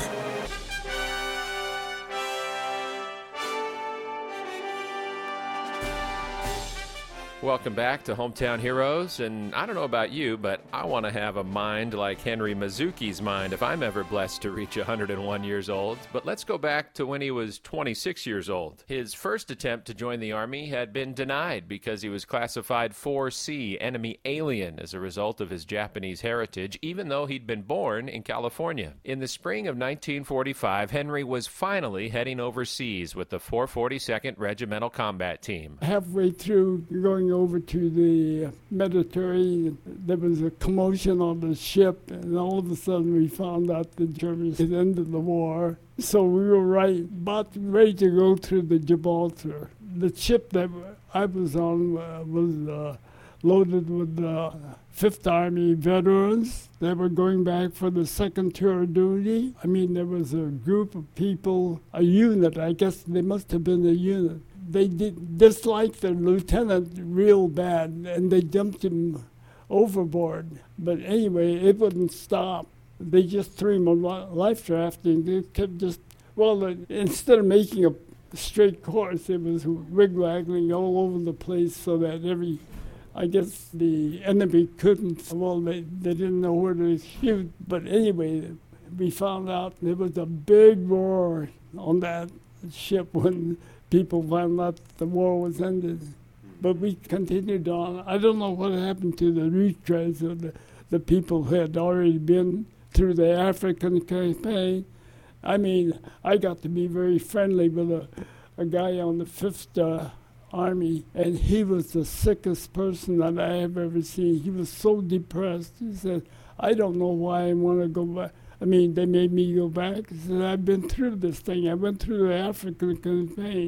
Welcome back to Hometown Heroes, and I don't know about you, but I want to have a mind like Henry Mizuki's mind if I'm ever blessed to reach one hundred one years old. But let's go back to when he was twenty-six years old. His first attempt to join the Army had been denied because he was classified four C, enemy alien, as a result of his Japanese heritage, even though he'd been born in California. In the spring of nineteen forty-five, Henry was finally heading overseas with the four forty-second Regimental Combat Team. Halfway through going over to the Mediterranean, there was a commotion on the ship, and all of a sudden we found out the Germans had ended the war. So we were right about ready to go through the Gibraltar. The ship that I was on uh, was uh, loaded with uh, Fifth Army veterans. They were going back for the second tour of duty. I mean, there was a group of people, a unit, I guess they must have been a unit. They did dislike the lieutenant real bad, and they dumped him overboard. But anyway, it wouldn't stop. They just threw him on life rafting. They kept just, well, uh, instead of making a straight course, it was wigwaggling all over the place so that every, I guess the enemy couldn't, well, they, they didn't know where to shoot. But anyway, we found out there was a big roar on that ship when people found out the war was ended. But we continued on. I don't know what happened to the retreads of the, the people who had already been through the African campaign. I mean, I got to be very friendly with a, a guy on the Fifth uh, Army, and he was the sickest person that I have ever seen. He was so depressed. He said, I don't know why I want to go back. I mean, they made me go back. He said, I've been through this thing. I went through the African campaign.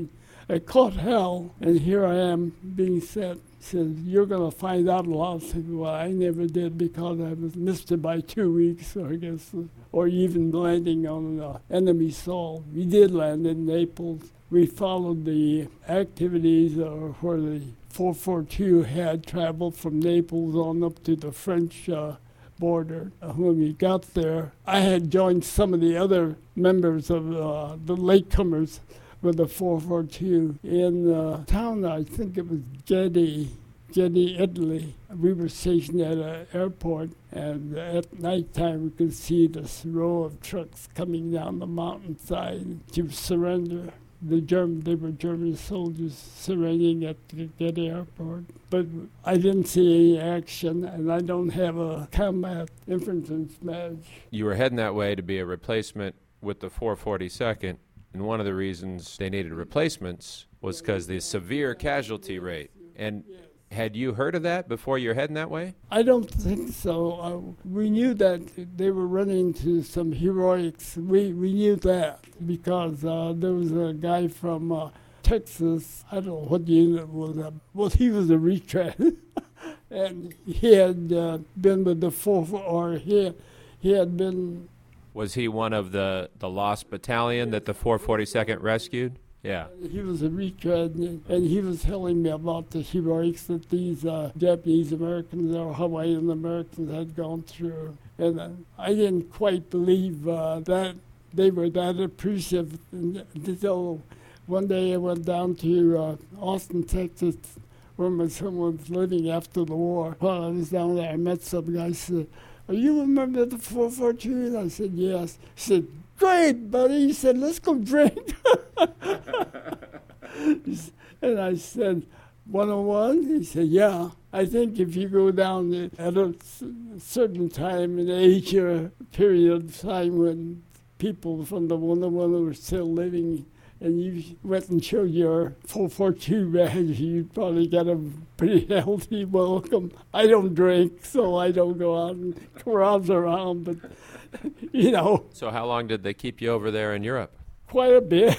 I caught hell, and here I am being sent. He said, you're going to find out a lot. I said, well, I never did because I was missed it by two weeks, or I guess, or even landing on uh, enemy soil. We did land in Naples. We followed the activities uh, where the four forty-two had traveled from Naples on up to the French uh, border. Uh, when we got there, I had joined some of the other members of uh, the latecomers with the four forty-two in a town, I think it was Getty, Getty, Italy. We were stationed at an airport, and at nighttime we could see this row of trucks coming down the mountainside to surrender. The German, they were German soldiers surrendering at the Getty Airport. But I didn't see any action, and I don't have a combat infantry badge. You were heading that way to be a replacement with the four forty-second. And one of the reasons they needed replacements was because the severe casualty rate. And had you heard of that before you're heading that way? I don't think so. Uh, we knew that they were running into some heroics. We we knew that because uh, there was a guy from uh, Texas. I don't know what unit was. Uh, well, he was a retread, and he had uh, been with the four, or he he had been. Was he one of the, the lost battalion that the four forty-second rescued? Yeah. He was a retread, and he was telling me about the heroics that these uh, Japanese Americans or Hawaiian Americans had gone through. And uh, I didn't quite believe uh, that they were that appreciative until one day I went down to uh, Austin, Texas, where my son was living after the war. While I was down there, I met some guy who said, "Are you a member of the four forty-two?" And I said, "Yes." He said, "Great, buddy." He said, "Let's go drink." And I said, one oh one? He said, "Yeah. I think if you go down at a certain time in age or period of time when people from the one oh one were still living, and you went and showed your four forty-two badge, you'd probably get a pretty healthy welcome." I don't drink, so I don't go out and carouse around, but, you know. So how long did they keep you over there in Europe? Quite a bit.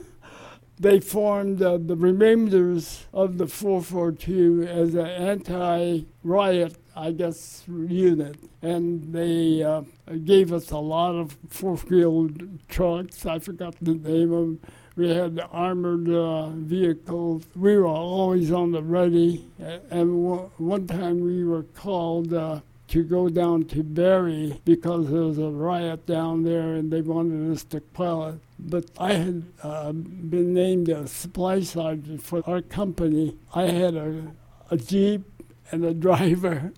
They formed uh, the remainders of the four forty-two as an anti-riot, I guess, unit. And they uh, gave us a lot of four-wheeled trucks. I forgot the name of them. We had armored uh, vehicles. We were always on the ready. And w- one time we were called uh, to go down to Barry because there was a riot down there and they wanted us to quell it. But I had uh, been named a supply sergeant for our company. I had a, a Jeep and a driver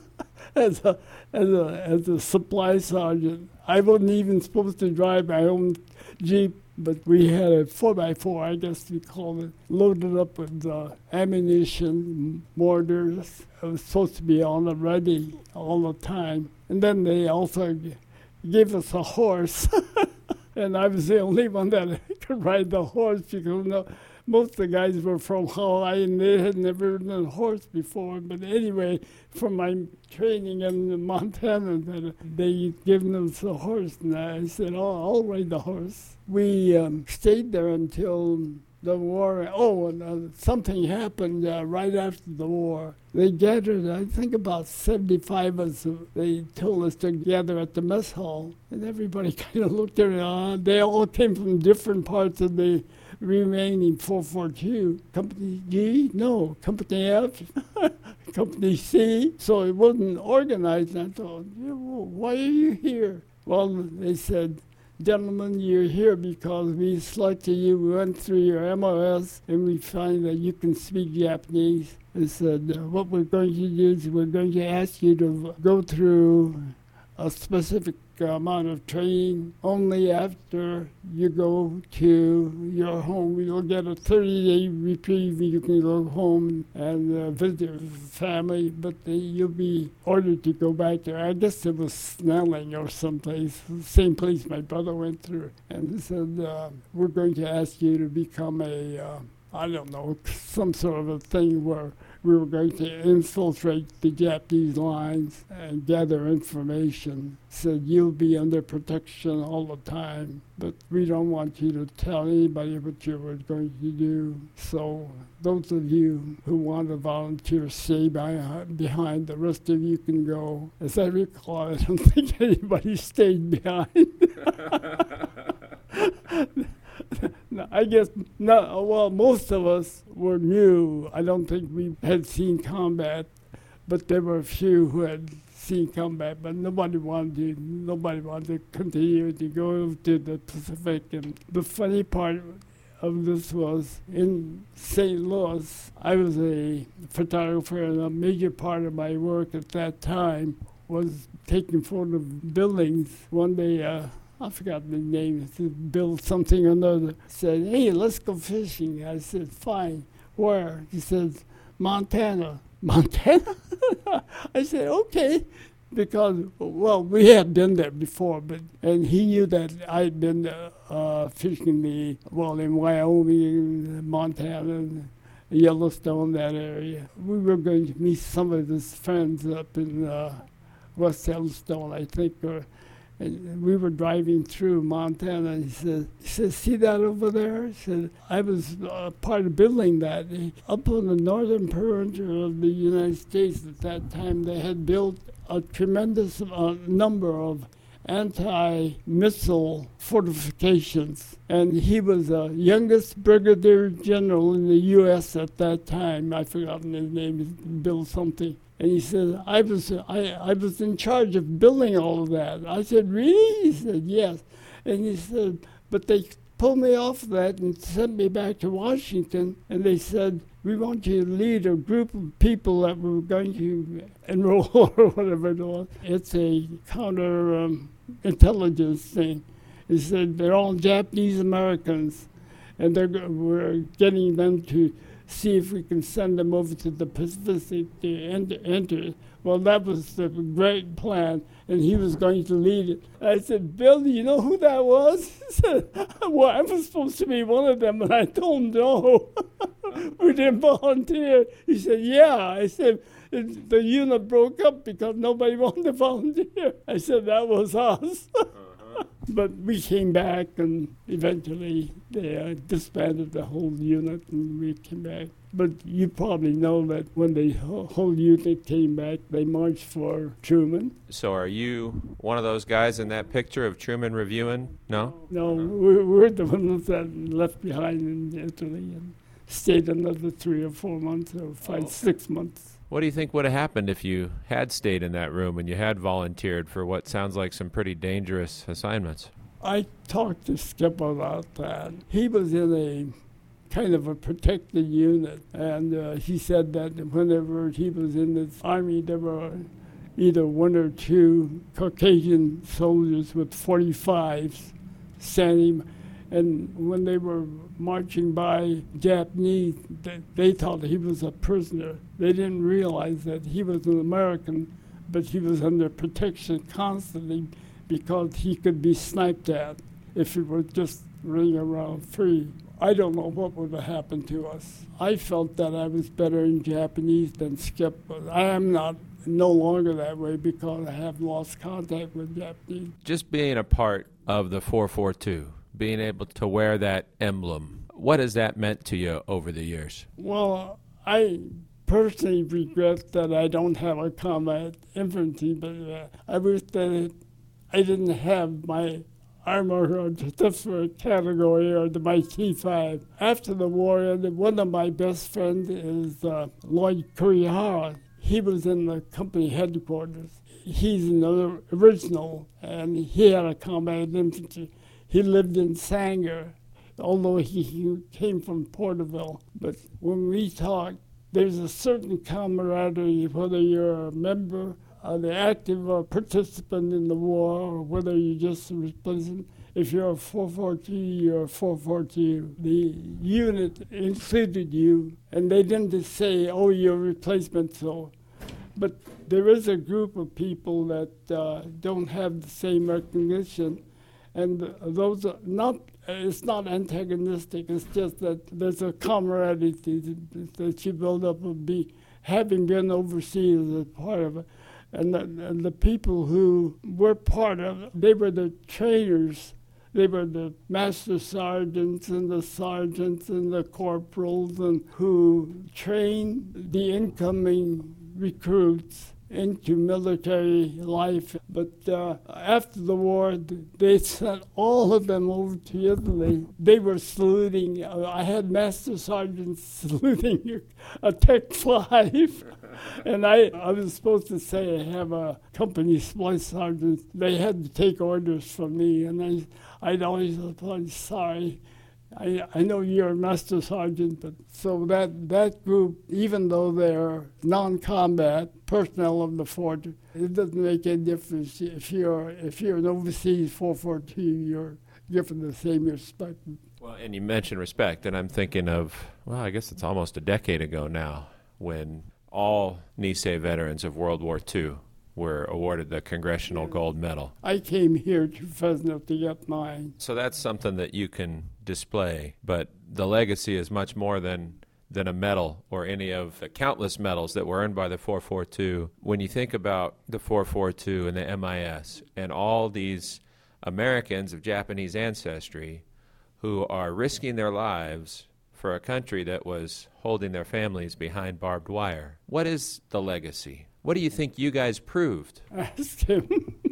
as a as a as a supply sergeant. I wasn't even supposed to drive my own Jeep, but we had a four by four, I guess we called it, loaded up with uh, ammunition, mortars. It was supposed to be on the ready all the time. And then they also g- gave us a horse. And I was the only one that could ride the horse because no, most of the guys were from Hawaii and they had never ridden a horse before. But anyway, from my training in Montana, that they given us a horse, and I said, "Oh, I'll ride the horse." We um, stayed there until the war. Oh, and uh, something happened uh, right after the war. They gathered, I think, about seventy-five of us. They told us to gather at the mess hall, and everybody kind of looked around. They all came from different parts of the remaining four forty-two. Company G? No. Company F? Company C? So it wasn't organized. And I thought, yeah, well, why are you here? Well, they said, "Gentlemen, you're here because we selected you. We went through your M O S, and we find that you can speak Japanese." They said, uh, "What we're going to do is we're going to ask you to go through a specific amount of training. Only after you go to your home, you'll get a thirty-day reprieve. You can go home and uh, visit your family, but uh, you'll be ordered to go back there." I guess it was Snelling or someplace, the same place my brother went through. And they said, uh, "We're going to ask you to become a, uh, I don't know, some sort of a thing where we were going to infiltrate the Japanese lines and gather information. Said, you'll be under protection all the time, but we don't want you to tell anybody what you were going to do. So those of you who want to volunteer, stay behind. The rest of you can go. As I recall, I don't think anybody stayed behind. No, I guess not. Well, most of us were new. I don't think we had seen combat, but there were a few who had seen combat. But nobody wanted to. Nobody wanted to continue to go to the Pacific. And the funny part of this was in Saint Louis. I was a photographer, and a major part of my work at that time was taking photos of buildings. One day. Uh, I forgot the name, Bill something or another, said, hey, let's go fishing. I said, fine. Where? He said, Montana. Montana? I said, okay. Because, well, we had been there before, but and he knew that I'd been uh, uh, fishing the, well, in Wyoming, Montana, Yellowstone, that area. We were going to meet some of his friends up in uh, West Yellowstone, I think, or and we were driving through Montana, and he said, he said, see that over there? He said, I was uh, part of building that. He, up on the northern perimeter of the United States at that time, they had built a tremendous uh, number of anti-missile fortifications. And he was the youngest brigadier general in the U S at that time. I've forgotten his name, Bill something. And he said, I was I, I was in charge of building all of that. I said, really? He said, yes. And he said, but they pulled me off of that and sent me back to Washington. And they said, we want you to lead a group of people that were going to enroll or whatever it was. It's a counter um, intelligence thing. He said, they're all Japanese Americans. And they're, we're getting them to see if we can send them over to the Pacific to enter, enter. Well, that was the great plan, and he was going to lead it. I said, Bill, do you know who that was? He said, well, I was supposed to be one of them, and I told him no. We didn't volunteer. He said, yeah. I said, it, the unit broke up because nobody wanted to volunteer. I said, that was us. But we came back, and eventually they uh, disbanded the whole unit, and we came back. But you probably know that when the whole unit came back, they marched for Truman. So are you one of those guys in that picture of Truman reviewing? No? No, we're, we're the ones that left behind in Italy and stayed another three or four months or five, oh. six months. What do you think would have happened if you had stayed in that room and you had volunteered for what sounds like some pretty dangerous assignments? I talked to Skip about that. He was in a kind of a protected unit, and uh, he said that whenever he was in the Army, there were either one or two Caucasian soldiers with forty-fives standing. And when they were marching by Japanese, they, they thought he was a prisoner. They didn't realize that he was an American, but he was under protection constantly because he could be sniped at if he were just running around free. I don't know what would have happened to us. I felt that I was better in Japanese than Skip, but I am not no longer that way because I have lost contact with Japanese. Just being a part of the four forty-two, being able to wear that emblem, what has that meant to you over the years? Well, I personally regret that I don't have a combat infantry, but uh, I wish that I didn't have my armor or the category or the, my T five. After the war, one of my best friends is uh, Lloyd Kurihara. He was in the company headquarters. He's an original, and he had a combat infantry. He lived in Sanger, although he, he came from Porterville. But when we talk, there's a certain camaraderie, whether you're a member, uh, the active or participant in the war, or whether you're just a replacement. If you're a four forty, you're a four forty. The unit included you, and they didn't say, oh, you're a replacement, so. But there is a group of people that uh, don't have the same recognition. And those are not, it's not antagonistic, it's just that there's a camaraderie that you build up of be, having been overseas as part of it. And the, and the people who were part of it, they were the trainers. They were the master sergeants and the sergeants and the corporals and who trained the incoming recruits into military life. But uh, after the war, they sent all of them over to Italy. They were saluting. Uh, I had master sergeants saluting a Tech five. And I, I was supposed to say I have a company splice sergeant. They had to take orders from me, and I, I'd always reply, sorry, I, I know you're a master sergeant, but so that, that group, even though they're non-combat personnel of the fort, it doesn't make any difference. If you're if you're an overseas four forty-two, you're given the same respect. Well, and you mentioned respect, and I'm thinking of, well, I guess it's almost a decade ago now, when all Nisei veterans of World War Two were awarded the Congressional yeah. Gold Medal. I came here to Fresno to get mine. So that's something that you can display, but the legacy is much more than than a medal or any of the countless medals that were earned by the four forty-two. When you think about the four forty-two and the M I S and all these Americans of Japanese ancestry who are risking their lives for a country that was holding their families behind barbed wire, what is the legacy? What do you think you guys proved? Ask him.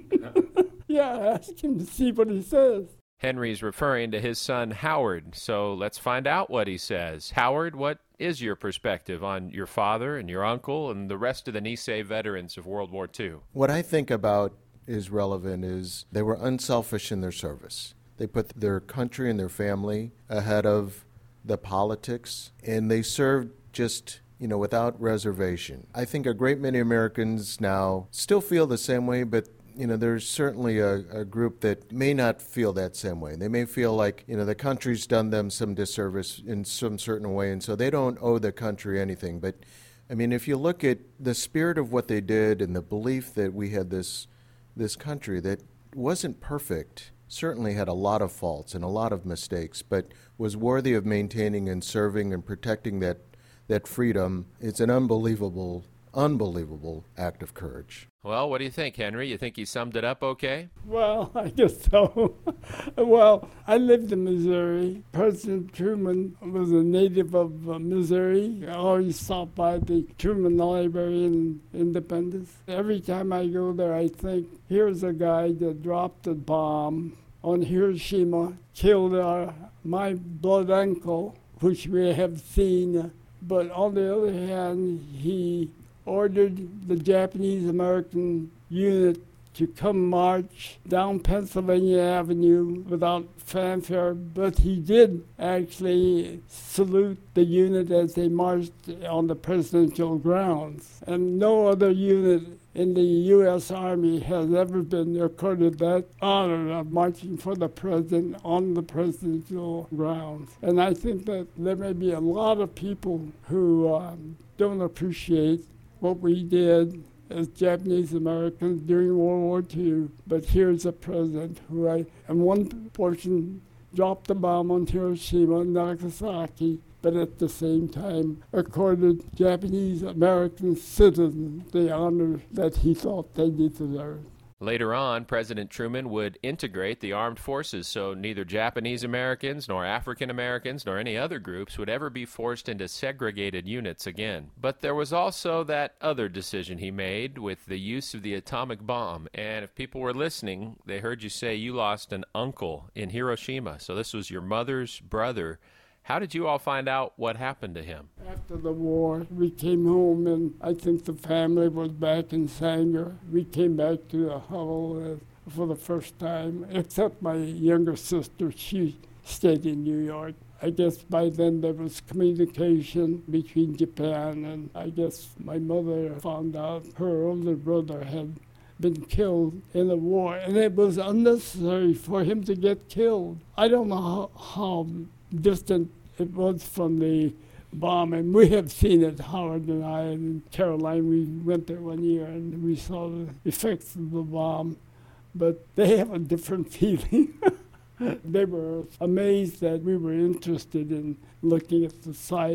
yeah, ask him to see what he says. Henry's referring to his son, Howard, so let's find out what he says. Howard, what is your perspective on your father and your uncle and the rest of the Nisei veterans of World War Two? What I think about is relevant is they were unselfish in their service. They put their country and their family ahead of the politics, and they served just, you know, without reservation. I think a great many Americans now still feel the same way, but you know, there's certainly a, a group that may not feel that same way. They may feel like, you know, the country's done them some disservice in some certain way, and so they don't owe the country anything. But, I mean, if you look at the spirit of what they did and the belief that we had this this country that wasn't perfect, certainly had a lot of faults and a lot of mistakes, but was worthy of maintaining and serving and protecting that, that freedom, it's an unbelievable Unbelievable act of courage. Well, what do you think, Henry? You think he summed it up okay? Well, I guess so. Well, I lived in Missouri. President Truman was a native of uh, Missouri. I always stopped by the Truman Library in Independence. Every time I go there, I think, here's a guy that dropped a bomb on Hiroshima, killed uh, my blood uncle, which we have seen. But on the other hand, he ordered the Japanese-American unit to come march down Pennsylvania Avenue without fanfare, but he did actually salute the unit as they marched on the presidential grounds. And no other unit in the U S Army has ever been accorded that honor of marching for the president on the presidential grounds. And I think that there may be a lot of people who um, don't appreciate what we did as Japanese Americans during World War Two, but here's a president who, I, in one portion, dropped a bomb on Hiroshima and Nagasaki, but at the same time accorded Japanese American citizens the honor that he thought they deserved. Later on, President Truman would integrate the armed forces so neither Japanese Americans nor African Americans nor any other groups would ever be forced into segregated units again. But there was also that other decision he made with the use of the atomic bomb. And if people were listening, they heard you say you lost an uncle in Hiroshima. So this was your mother's brother. How did you all find out what happened to him? After the war, we came home, and I think the family was back in Sanger. We came back to the hovel uh, for the first time, except my younger sister. She stayed in New York. I guess by then there was communication between Japan, and I guess my mother found out her older brother had been killed in the war, and it was unnecessary for him to get killed. I don't know how, how distant it was from the bomb, and we have seen it, Howard and I, and Caroline. We went there one year and we saw the effects of the bomb, but they have a different feeling. They were amazed that we were interested in looking at the site,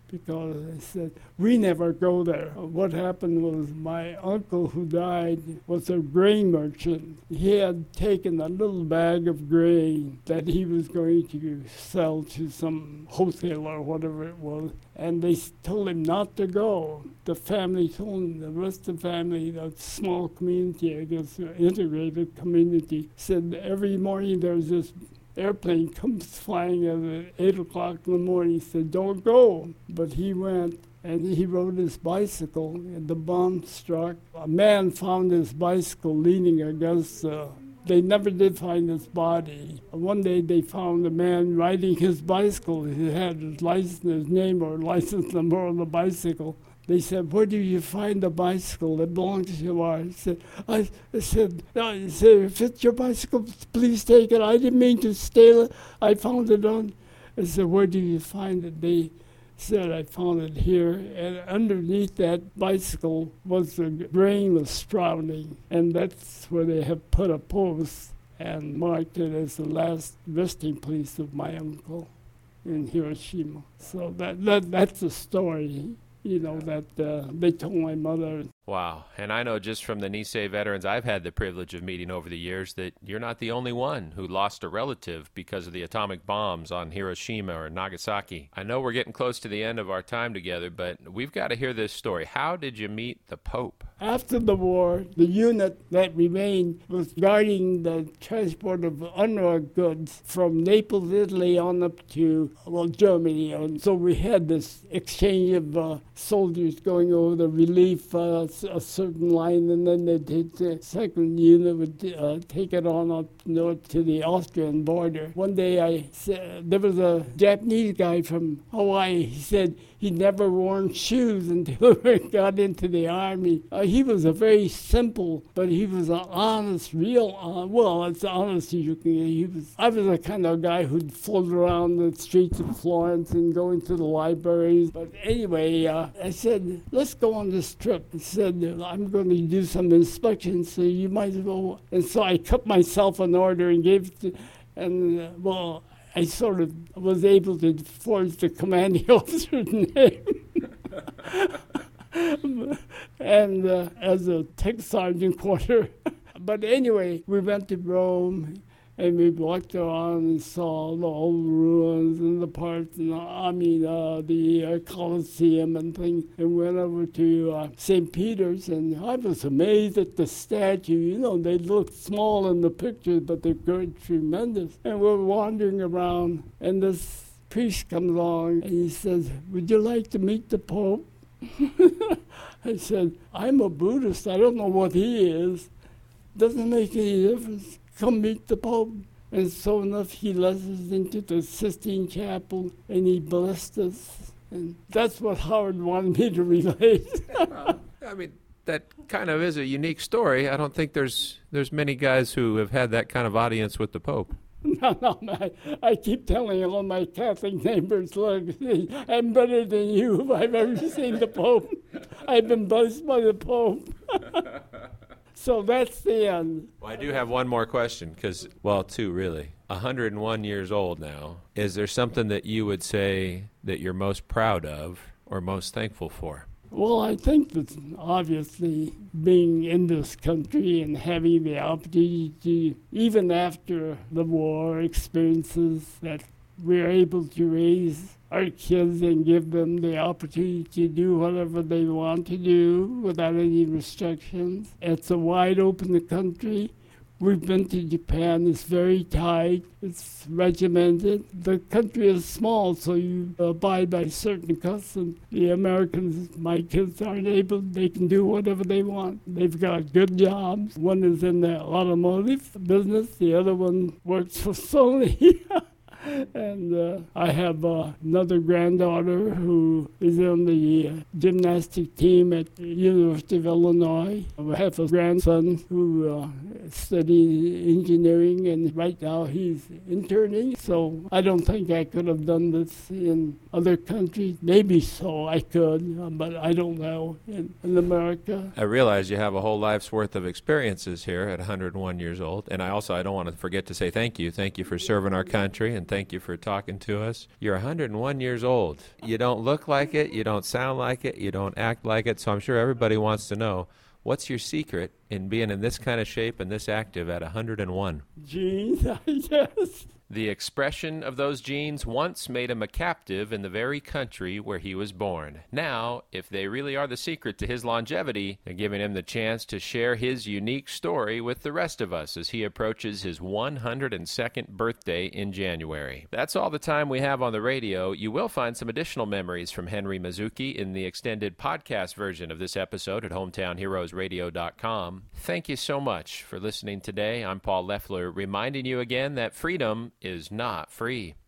because I said, we never go there. What happened was my uncle who died was a grain merchant. He had taken a little bag of grain that he was going to sell to some wholesaler or whatever it was, and they told him not to go. The family told him, the rest of the family, the small community, I guess, integrated community, said every morning there's this airplane comes flying at eight o'clock in the morning. He said, don't go. But he went, and he rode his bicycle, and the bomb struck. A man found his bicycle leaning against the... They never did find his body. One day they found a man riding his bicycle. He had his license, his name or license number on the bicycle. They said, where did you find the bicycle that belongs to you? I said, I, I said, I said, if it's your bicycle, please take it. I didn't mean to steal it. I found it on. I said, where did you find it? They said, I found it here. And underneath that bicycle was a grain was sprouting. And that's where they have put a post and marked it as the last resting place of my uncle in Hiroshima. So that, that that's the story. You know, that uh, they told my mother. Wow. And I know just from the Nisei veterans I've had the privilege of meeting over the years that you're not the only one who lost a relative because of the atomic bombs on Hiroshima or Nagasaki. I know we're getting close to the end of our time together, but we've got to hear this story. How did you meet the Pope? After the war, the unit that remained was guarding the transport of UNRWA goods from Naples, Italy, on up to, well, Germany. And so we had this exchange of uh, soldiers going over the relief, uh, a certain line, and then the, the second unit would uh, take it on up north to the Austrian border. One day I said, there was a Japanese guy from Hawaii. He said he never worn shoes until he got into the army. Uh, he was a very simple, but he was an honest, real, uh, well, it's honest as you can get. He was, I was the kind of guy who'd float around the streets of Florence and go into the libraries. But anyway, uh, I said, let's go on this trip. He said, I'm going to do some inspections, so you might as well. And so I cut myself an order and gave it to, and uh, well, I sort of was able to forge the commanding officer's name. and uh, as a tech sergeant quarter. But anyway, we went to Rome, and we walked around and saw the old ruins and the parts, and, I mean, uh, the uh, Colosseum and things, and went over to uh, Saint Peter's, and I was amazed at the statue. You know, they look small in the pictures, but they're good, tremendous. And we're wandering around, and this priest comes along, and he says, would you like to meet the Pope? I said, I'm a Buddhist. I don't know what he is. Doesn't make any difference. Come meet the Pope. And so enough, he led us into the Sistine Chapel, and he blessed us. And that's what Howard wanted me to relate. Well, I mean, that kind of is a unique story. I don't think there's there's many guys who have had that kind of audience with the Pope. No, no, I, I keep telling all my Catholic neighbors, look, I'm better than you if I've ever seen the Pope. I've been blessed by the Pope. So that's the end. Well, I do have one more question, because, well, two really. one hundred one years old now. Is there something that you would say that you're most proud of or most thankful for? Well, I think that obviously being in this country and having the opportunity, even after the war experiences, that we're able to raise our kids and give them the opportunity to do whatever they want to do without any restrictions. It's a wide open country. We've been to Japan. It's very tight. It's regimented. The country is small, so you abide by certain customs. The Americans, my kids aren't able, they can do whatever they want. They've got good jobs. One is in the automotive business. The other one works for Sony. And uh, I have uh, another granddaughter who is on the uh, gymnastic team at the University of Illinois. I have a grandson who uh, studied engineering, and right now he's interning. So I don't think I could have done this in other countries. Maybe so, I could, uh, but I don't know in, in America. I realize you have a whole life's worth of experiences here at one hundred one years old. And I also, I don't want to forget to say thank you. Thank you for serving our country, and thank Thank you for talking to us. You're one hundred one years old. You don't look like it. You don't sound like it. You don't act like it. So I'm sure everybody wants to know, what's your secret in being in this kind of shape and this active at one hundred one? Genes, I guess. The expression of those genes once made him a captive in the very country where he was born. Now, if they really are the secret to his longevity, they're giving him the chance to share his unique story with the rest of us as he approaches his one hundred second birthday in January. That's all the time we have on the radio. You will find some additional memories from Henry Mizuki in the extended podcast version of this episode at hometown heroes radio dot com. Thank you so much for listening today. I'm Paul Leffler, reminding you again that freedom is not free.